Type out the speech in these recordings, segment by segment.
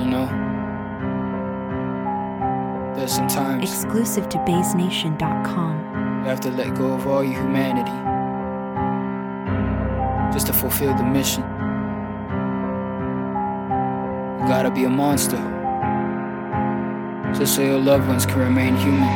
know. There's sometimes Exclusive to BaseNation.com. you have to let go of all your humanity just to fulfill the mission. You gotta be a monster just so your loved ones can remain human.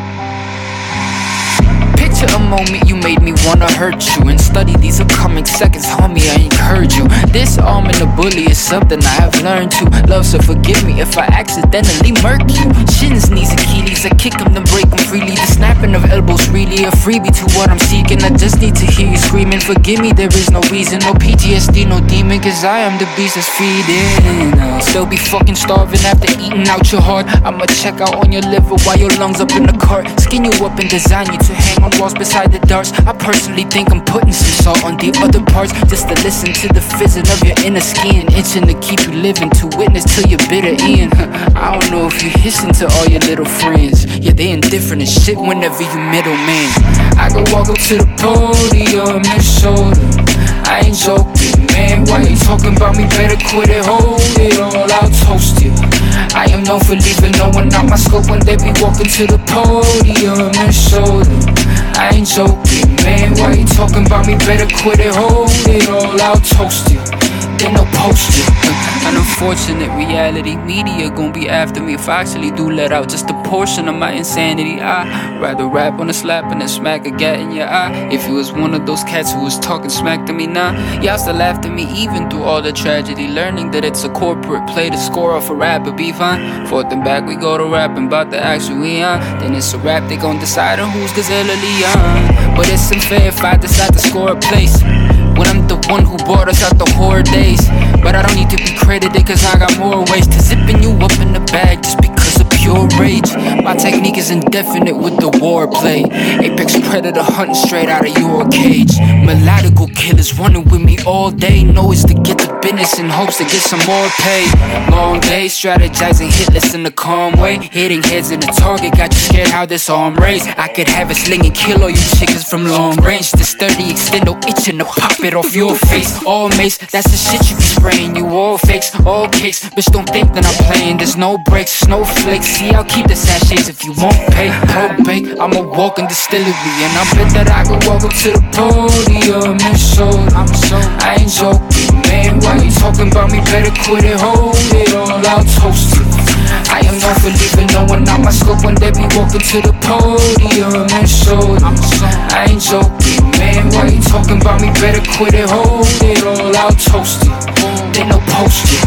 Picture a moment you made me wanna hurt you, and study these upcoming seconds, homie, I encourage you. Disarming a bully is something I have learned to love, so forgive me if I accidentally murk you. Shins, knees, Achilles, I kick them, then break them freely. The snapping of elbows really a freebie to what I'm seeking. I just need to hear you screaming, forgive me, there is no reason. No PTSD, no demon, cause I am the beast that's feeding. I'll still be fucking starving after eating out your heart. I'ma check out on your liver while your lungs up in the cart. Skin you up and design you to hang on walls beside the darts. I personally think I'm putting some salt on the other parts, just to listen to the fizzing of your inner skin, itching to keep you living, to witness till you're bitter in. I don't know if you listen to all your little friends, yeah, they indifferent as shit whenever you middleman. I could walk up to the podium and show them I ain't joking, man. Why you talking about me? Better quit it, hold it all, I'll toast you. I am known for leaving no one out my scope when they be walking to the podium and show them I ain't joking, man. Why you talking about me? Better quit it, hold it all, I'll toast you. Then they'll post it. An unfortunate reality, media gon' be after me if I actually do let out just a portion of my insanity. I'd rather rap on a slap and then smack a gat in your eye. If you was one of those cats who was talking smack to me now, y'all still laughed at me even through all the tragedy, learning that it's a corporate play to score off a rap, but be fine. Forth and back we go to rapping about the action we on. Then it's a rap, they gon' decide on who's Gazelle or Leon. But it's unfair if I decide to score a place when I'm the one who brought us out the horror days. But I don't need to be credited cause I got more ways to zipping you up in the bag just because of pure rage. My technique is indefinite with the warplay. Apex predator hunting straight out of your cage. Melodical killers running with me all day. Know it's to get the business in hopes to get some more pay. Long days strategizing hitless in the calm way. Hitting heads in the target got you scared how this arm raised. I could have a sling and kill all you chickens from long range. This sturdy extendo itching to pop it off your face. All mace, that's the shit you be spraying. You all fakes, all kicks. Bitch, don't think that I'm playing. There's no breaks, snowflakes. See, I'll keep the sachets if you won't pay. Bake, I'm a walking distillery, and I bet that I could walk up to the podium and show them I ain't joking, man. Why you talking about me? Better quit it, hold it all, I'll toast you. I am known for leaving no one out my scope when they be walking to the podium and show them I ain't joking, man. Why you talking about me? Better quit it, hold it all, I'll toast you. Then they'll post it.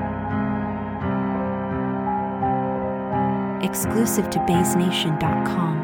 Exclusive to BaseNation.com.